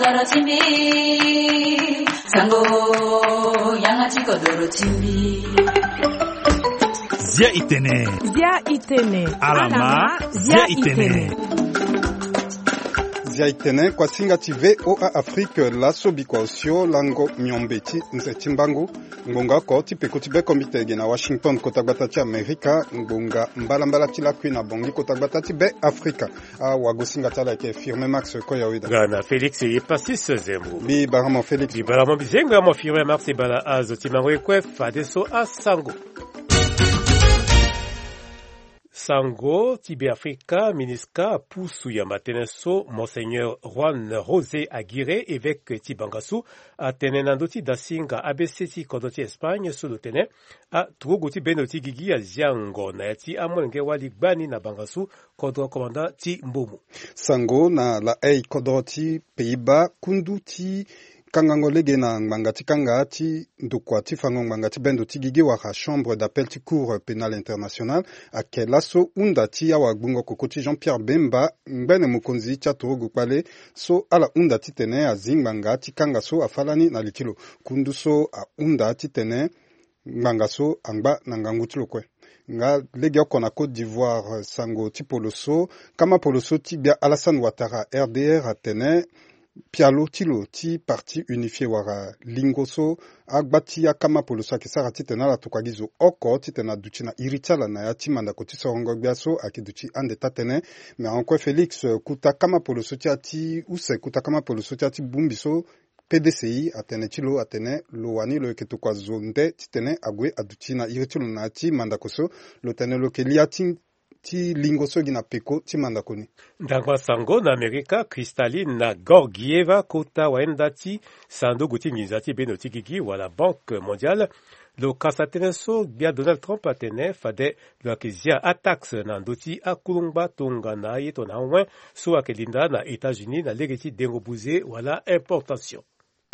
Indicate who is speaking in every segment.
Speaker 1: kodoro chimbi sango yangachi kodoro chimbi
Speaker 2: Zia itene alama zia itene
Speaker 3: Zia itene kwa singa tive oa Afrique laso bikwa osio lango miombeti nze chimbangu ngonga ko tipe kotibe komitege na Washington kotagbata ti Amerika ngonga mbala tila kwina bongi kotagbata ti be Afrika wago singa tala ke firme Max ko yawida
Speaker 4: Gana Felix e passis zembu
Speaker 3: bi baramo Felix
Speaker 4: bi baramo bizenga mo firme Max e bala azo timango ekwe fadeso asango Sango, Tibé Africa, Miniska, Poussou Yamateneso, Monseigneur Juan José Aguirre, évêque Tibangassou, à Tenenandoti Dasinga, ABCT, Kodoti Espagne, sous le Tene, à Trogoti Benoti Gigi, à Ziango, Nayati, Amonge Wali Bani, na Bangassou, Kodro Commandant Ti Mbomu.
Speaker 3: Sango, na la Ei Kodoti, Pays-Bas, Kunduti, Kangango lege na ngangati kangati ndukwa tifango ngangati bendo tigigi wa chambre d'appel ti cour pénal international akelaso undati ya wagbungo kokoti Jean-Pierre Bemba ngene mukonzi cha togo pale so ala undati tene azingangati kangaso afalani na litilo kunduso a undati tene ngangaso angba na ngangutilo kwe nga lege kona Côte d'Ivoire sango ti poloso kama poloso ti bia Alassane Ouattara RDR atene Pialo tilo ti parti unifié wara lingoso agbati ya kama poloso akisara titena la tukwagizo oko titena duchina iritala na ya timanda koti sorongo biaso akiduchi ande tatene me encore Félix kuta kama poloso ti ati use kuta kama poloso ti ati bumbiso PDCI atene tilo atene loani lo ketukwa zonde titene agwe aduchina iritilo na ti mandakoso lo tene lo keliati ti lingoso gina peko ti mandakoni.
Speaker 4: Ndangwa sango na Amerika, Kristalina Georgieva kota waenda ti sando guti nizati benoti gigi wala Banque mondiale. Lo kasateneso bia Donald Trump atene fade lo akizia atax na ndoti akulungba tonga na yeto na mwen so akelinda na États-Unis na legeti dengo buze wala importation.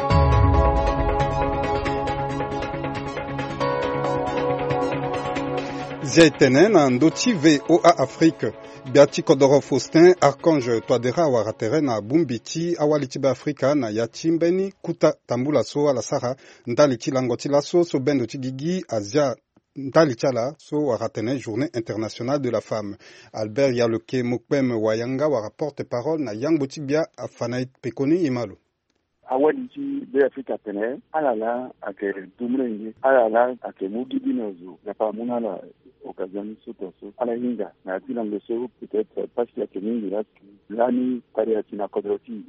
Speaker 3: Ziaitene na ndoti VOA Afrique biati Kodoro Faustin Archange Twadera waratere na bumbiti awalitiba Afrika na yatimbeni kuta tambula so ala sara ndali tilangoti laso so bendo tigigi Asia ndali chala so waratene Journée internationale de la femme. Albert Yaloke Mokpem Wayanga wara porte-parole na Yangbuti bia afanait pekoni imalo.
Speaker 5: Awaliti be Afrika tene alala ake dumrengi alala ake mugibinozo ya pamuna la occasion surtout ala hinga na tilango so peut-être parce qu'il y a que mingi lani pare atina kodroti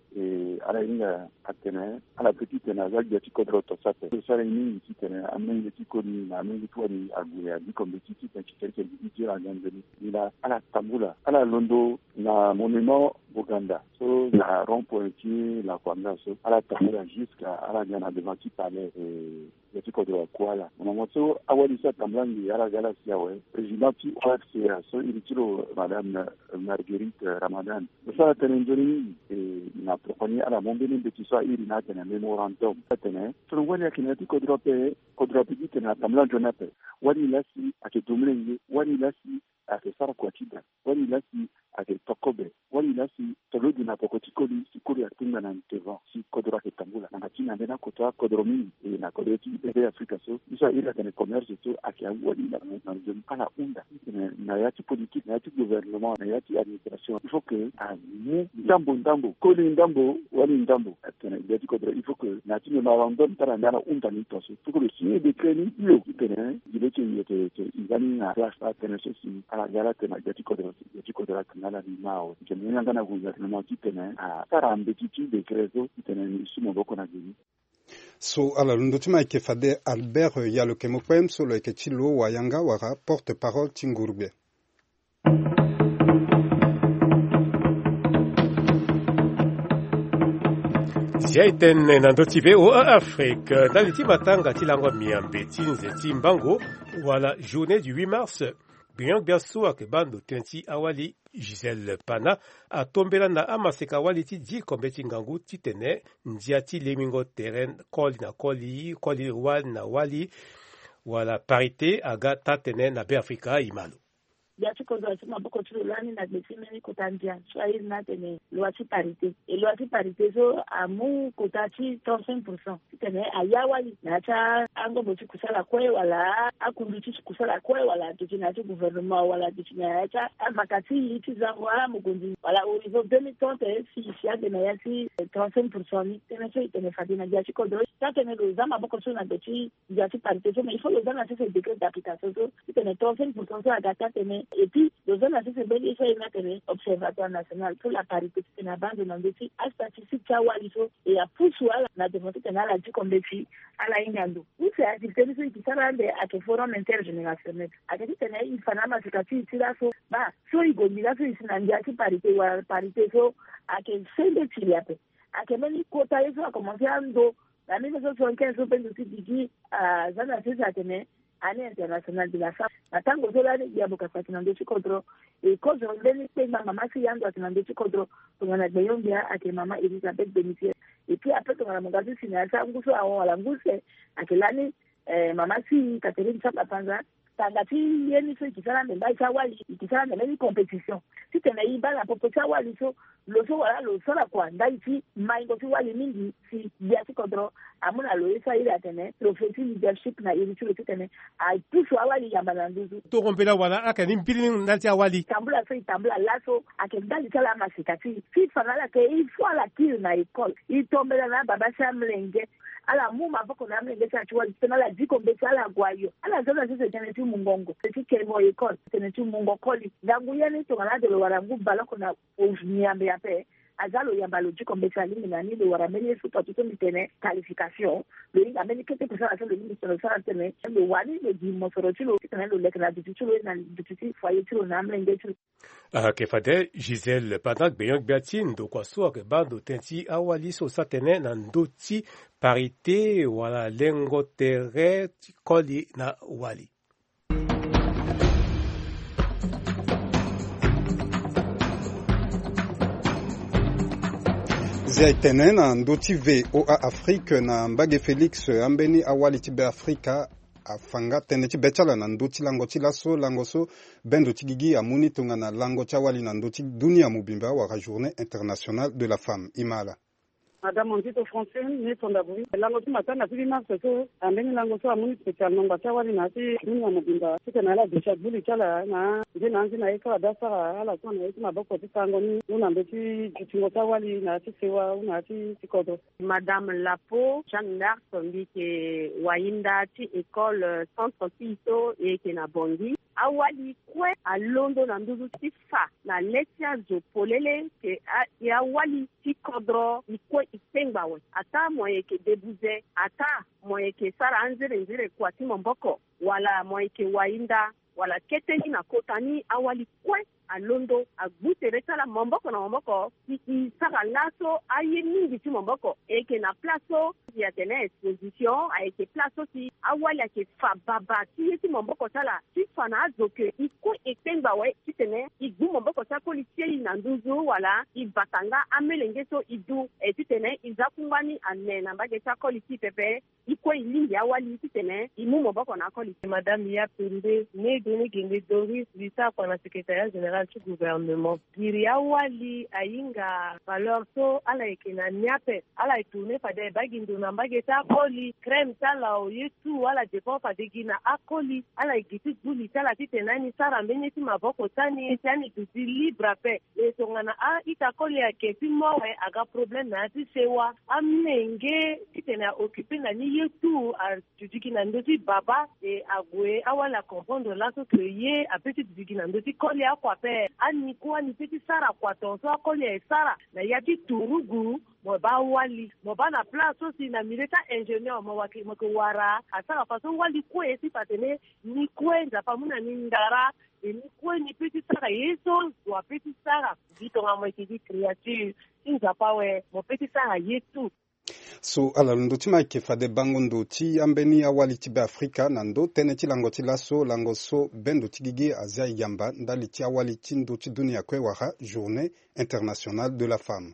Speaker 5: et ala hinga atene ala petite na zaga ti kodroto sate so mingi titene amengi ti koni na amengi twani aguya di compétitif qui quelque dit à ngandeli ila ala tambula ala londo na monument Buganda so la rond-point la kwanga so ala tambula jusqu'à ala ngana devant ti palais et ti kodro kwala mon so awali sa tamblangi ala galaxia ouais président ti OFCA so ilitiro madame Marguerite Ramadan so tenendoni na proponi ala mombeni de tisa iri na tena memorandum tena so wani akinati kodrope dit na tamblan jonape wani lasi aketumlengi wani lasi ake sara kwa chida wani lasi ake tokobe wani lasi tolodi na pokotikoli sikuri atunga na nteva si kodro ake tambula na china ndena kota kodromi na kodroti de Afrika so isa ila tena commerce so ake wani na nzoni kana unda na yati politique na yati gouvernement na yati administration il faut que mu ndambo koli ndambo wani ndambo tena yati kodro il faut que na tino memorandum tara ndana unda ni toso il faut que le signer des crédits yo tena il que izani na classe tena so si ala gala tena yati kodro kanala ni mao jemenya ngana gouvernement tena tara mbetiti de crédit tena ni sumo boko na gini.
Speaker 3: So ala lundotima ike fade Albert Yaloke Mokpem so lo ike chilo wayanga wara porte-parole tingurbe.
Speaker 4: Ziaitene na ndoti VOA Afrique dans ti batanga tilangwa miambe tinze timbango wala journée du 8 mars bien biaso akebando tenti awali Gisèle Pana atombela na amaseka wali ti di kombeti ngangu titene ndia ti lemingo terrain koli na koli wali na wali wala parité aga tatene na be Afrika imalo.
Speaker 6: biachikodwa maboko chulani na besimeni kotandia swahili na tene loachi parité et loachi parité so amu kotachi 35% tene ayawali na cha ango bochi kusala kwe wala akunduchi kusala kwe wala tuchina cha gouvernement wala tuchina cha makati iti zangwa mugunzi wala au niveau 2030 si ya tene ya si 35% tene so tene fadina biachikodwa ça tene loza maboko chulana bechi biachi parité so mais il faut loza na ce décret d'application so tene 35% so agata tene et puis le zone assez c'est bien il faut mettre observatoire national pour la parité c'est une bande de ndoti à statistique ça waliso et à poussou na démontrer que na la dit comme défi à la ingando ou c'est activité qui s'arrête à que forum intergénérationnel à que tena il fana masikati tira so ba so igomila so isinandia ki parité so à que c'est de tiliape à que même quota eso a commencé ando la 1975 so pendu tiki zana sasa tena année internationale de la femme natango zolani ya bokasa kinando chikodro e kozo ndeni pema mama si yango kinando chikodro tungana beyombia ake mama Elizabeth Benitier et puis après tungana mongazi sinasa nguso awo wala nguse akelani mama si Catherine Chapa-Panza tangati yeni so kisala mbaya chawali kisala mbaya compétition si tena iba la popo chawali so loso wala loso la kwa ndaiti maingo si wali mingi si biasi kodro amuna loisa ile atene prophétie leadership na ili chulo tene ai puso awali ya malanduzu
Speaker 4: to rompela wala akani mpili ndati awali
Speaker 6: tambula so tambula laso akendali kala masikati si fanala ke ifo la kill na école itombela na baba Shamlenge ala muma bako na mlenge cha chwa tena la diko mbesa ala gwayo ala zona sisi tene tu mungongo sisi kemo école tene tu mungo koli ndangu yene to ngala de warangu balako na onyambe yape azalo yambalo diko mbesa lingi na nilo warameli su to mitene qualification le inga meni kete kusala so le ministre sala tene le wani le di mosoro chilo tene le lekna di chilo na di foyer chilo na mlenge chilo
Speaker 4: Kefade Gisèle Panak Beyong Biatine do kwaso ke bando tenti awali so satene na ndoti parité wala lengo terre koli na wali.
Speaker 3: Ziaitene na ndoti VOA Afrique na Mbage Felix ambeni awali tibe Afrika afanga tene chibechala na ndoti lango so bendo tigigi amuni tunga na lango chawali na ndoti dunia mubimba wa journée internationale de la femme imala.
Speaker 7: Madame Ondito français ni tondaburi lango tu matana pili na so ambeni lango so amuni spécialement ba chawali na si dunia mubimba tena la bisha buli chala na jina anzi na eka dasara ala kwa na eka maboko tisango ni una mbeti kitingo chawali na tisewa una tikodo.
Speaker 8: Madame Lapo Jeanne d'Arc sombi ke wainda ti école centre Piso et kena bongi awali kwe alondo na nduzu tifa na letia zo polele ke ya wali tikodro ikwe itengbawe ata moye ke debuze ata moye ke sara anzire kwa timomboko wala moye ke wainda wala keteni na kotani awali kwe alondo agbutere sala momboko na momboko i sara laso aye mingi ti momboko eke na plaso ya tene exposition eke plaso ti awali ake fa baba ti momboko sala ti fana azoke iko etenga we ti tene igbu momboko sa ko litie na nduzu wala ibatanga amelenge so idu ti tene izakungani ane na mbage sa ko litie pepe iko ilingi awali ti tene imu momboko na ko litie.
Speaker 9: Madame ya pende ne doni gende Doris Lisa kwa na secrétariat général du gouvernement diria wali ainga valeur so ala ekena nyape ala itourne fade bagindo na mbageta koli crème tala o yetu wala depo fade gina akoli ala igiti buli tala titenani sara mbenyeti maboko tani tani tuti libre pe etongana a itakoli ya kepi mowe aga problème na ti sewa amnenge titena occuper na ni yetu a tudiki na ndoti baba e agwe awala comprendre la so créer a petit tudiki na ndoti koli akwa pe ani kwa ni peti sara kwa tonso akoli sara na yati turugu mo ba wali mo ba na place aussi na milita ingénieur mo waki mo ko wara asara façon wali ko esi patene ni kwenza pamuna ni ndara ni kwe ni peti sara yeso wa peti sara bitonga mo ki créature inza pawe mo peti sara yetu.
Speaker 3: So ala ndoti ma ke fade bango ndoti ambeni awali tibe Afrika na ndo tene ti lango ti laso lango so bendo tigigi azia yamba ndali ti awali ti ndoti dunia kwe wara journée internationale de la femme.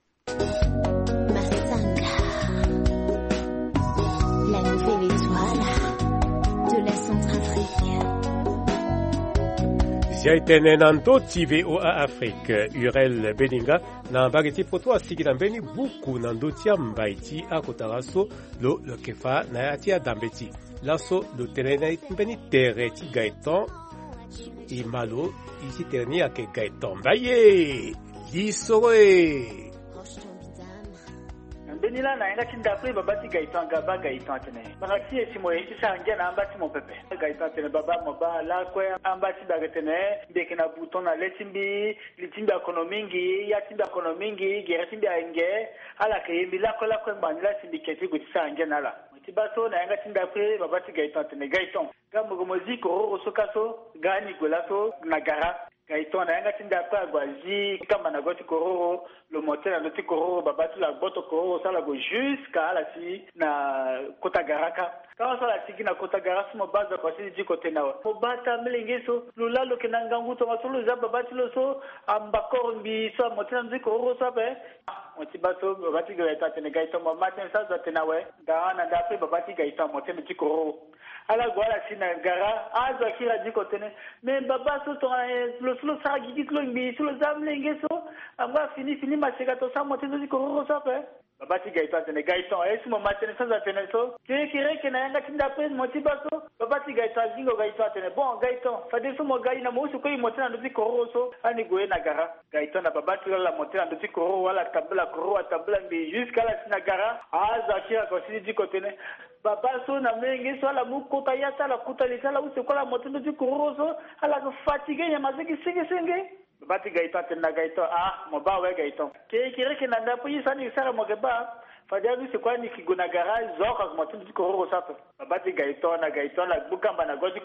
Speaker 10: La nouvelle étoile de la Centrafrique.
Speaker 4: Jaitene nando TV OA Afrique Urel Beninga na bageti poto asiki na mbeni buku nando tia mbaiti akotaraso lo kefa na yatia dambeti laso lo terena mbeni tereti Gaëtan imalo isi terni ake Gaëtan baye lisore
Speaker 10: Benila na inga tinda pri babati Gaëtan gaba Gaëtan tene. Bagati esimo eti sanje na ambati mon pepe. Gaëtan tene baba moba la kwe ambati bagatene ndeke na bouton na letimbi litimbi ekonomingi ya timbi ekonomingi geretimbi ainge ala kayimbi la kola kwe bandila sindiketi guti sanje nala. Tibaso na inga tinda pri babati Gaëtan tene Gaëtan. Gamugo moziko osokaso gani golaso nagara. Gaëtan na yanga tinda pa gwazi kama na goti kororo le motel na goti kororo babatu la boto kororo sala go jusqu'à la si na kota garaka kama sala tiki na kota garaka mo baza kwa si jiko tena mo bata mlingeso lulalo kinanga nguto masulu za babatu lo so ambakoro mbi so motel na kororo so pe motibaso babati Gaëtan tene Gaëtan mo matin sa za tena we dana da pe babati Gaëtan motel na kororo ala gwala sina gara aza kila jiko tene me baba so to lo sa gidi lo mbi so lo zamlenge so amba fini masega to sa motezo jiko ro sa pe baba ti Gaëtan tene Gaëtan esi mo matene sa za tene so kire ke na yanga tinda pe motibaso baba ti Gaëtan zingo Gaëtan tene bon Gaëtan fade so mo gai na mo so ko motena ndo jiko ro so ani goe na gara Gaëtan na baba ti la motena ndo jiko ro wala tabla mbi jusqu'à la sina gara aza kila ko si jiko tene Baba so na mengi so la mukota yata la kutalisa la use kola motindo di kuroso ala ko fatigue ya maziki senge Baba ti Gaëtan tena Gaëtan mo ba we Gaëtan kire ke na ndapo yisa ni sara mo geba fajabi se kwa ni kigona garage zoka motindo di kuroso sapo Baba ti Gaëtan la bukamba na godi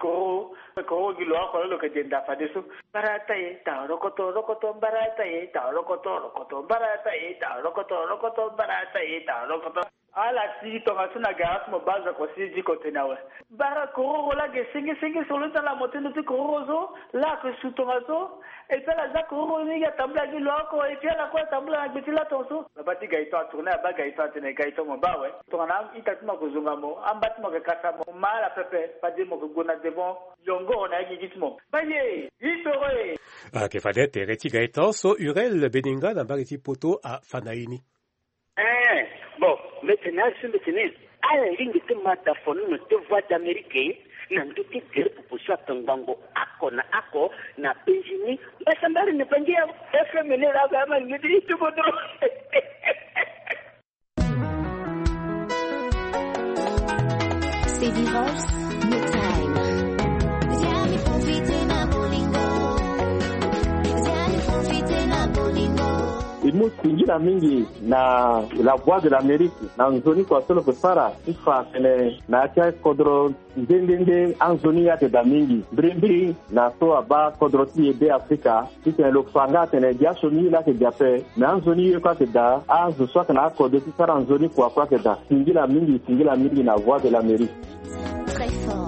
Speaker 10: koro gilo ko lo ke denda fadeso barata ye ta rokoto barata ye ta rokoto barata ye ta rokoto barata ye ta rokoto ala si tonga suna gas mo baza ko si jiko tenawe bara kororo la ge singe solo la motendo ti kororo la ko su tonga so e tala za kororo ni ya tabla gi loko e pia la ko tabla gi tila tonso babati Gaëtan tourner ba Gaëtan tene Gaëtan mo bawe tonga itatuma ko zunga mo ambati mo ke kasa mo mala pepe pa de mo ko gona de bon yongo na gi gitmo baye isore
Speaker 4: ke fadete reti Gaëtan so Urel Beninga na bageti poto a Fanaini
Speaker 11: bon maintenant ala lingi te mata fono no te voix d'Amérique na nduki gere pupushwa tangango ako na Benjini basambari ne pangia FM ne la gama ngidi tu bodro
Speaker 12: C'est divorce no time Ziani profite na bolingo
Speaker 5: Imu singira mingi na la voix de l'Amérique na nzoni kwa solo kusara ifa tene na acha kodro ndende anzoni ya da mingi brimbri na so aba kodro ti ebe Afrika tene lokfanga tene dia soni la ke diape na anzoni kwa ke da azu so kana kodro ti sara anzoni kwa ke da singira mingi na voix de l'Amérique
Speaker 12: très fort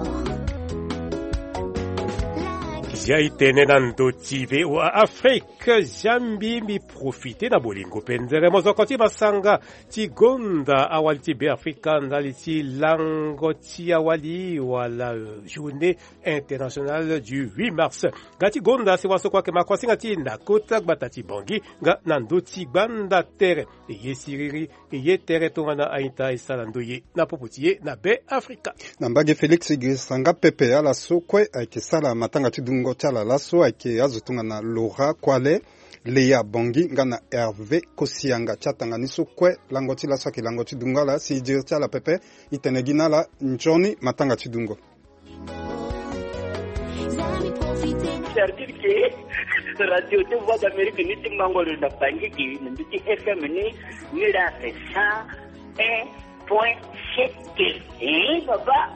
Speaker 4: Jaitene nando TV wa Afrique jambi mi profite na bolingo penzere mozokoti masanga ti gonda awali ti be Afrika ndali ti lango ti awali wala journée internationale du 8 mars gati gonda si waso kwa ke makwasinga ti na kota batati bongi ga nando ti banda tere ye siriri ye tere tongana aita isalando ye na poputie na be Afrika
Speaker 3: na mbage Felix Gisanga pepe ala sokwe ake sala matanga ti dungo tala laso ake azutunga na Laura Kwale Leya Bongi ngana Hervé Kosianga chatanga niso kwe langoti laso ake langoti dungala si jircha la pepe itenegina la njoni matanga ti dungo
Speaker 11: c'est-à-dire que radio de voix d'Amérique ni ti mangolo na bangi ki ni ti FM ni la ça 1.7 baba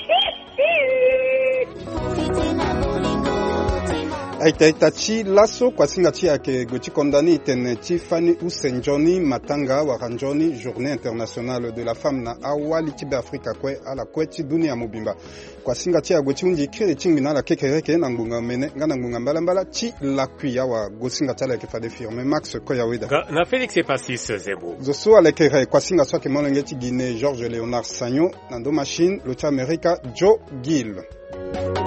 Speaker 3: Aitachi laso kwa singati yake goti kondani itene Tiffany Usenjoni matanga waranjoni journée internationale de la femme na awali tibe Afrika kwe ala kweti dunia mubimba kwa singati ya goti unji kire chingina la kekereke na ngunga mene ngana ngunga mbala chi la kuya wa gosingati la kefade firme Max Koya Weda
Speaker 4: na Félix et Passis Zebo
Speaker 3: zoso ala kere kwa singa swake molengeti Guinée Georges Léonard Sagnon nando machine l'autre America Joe Gill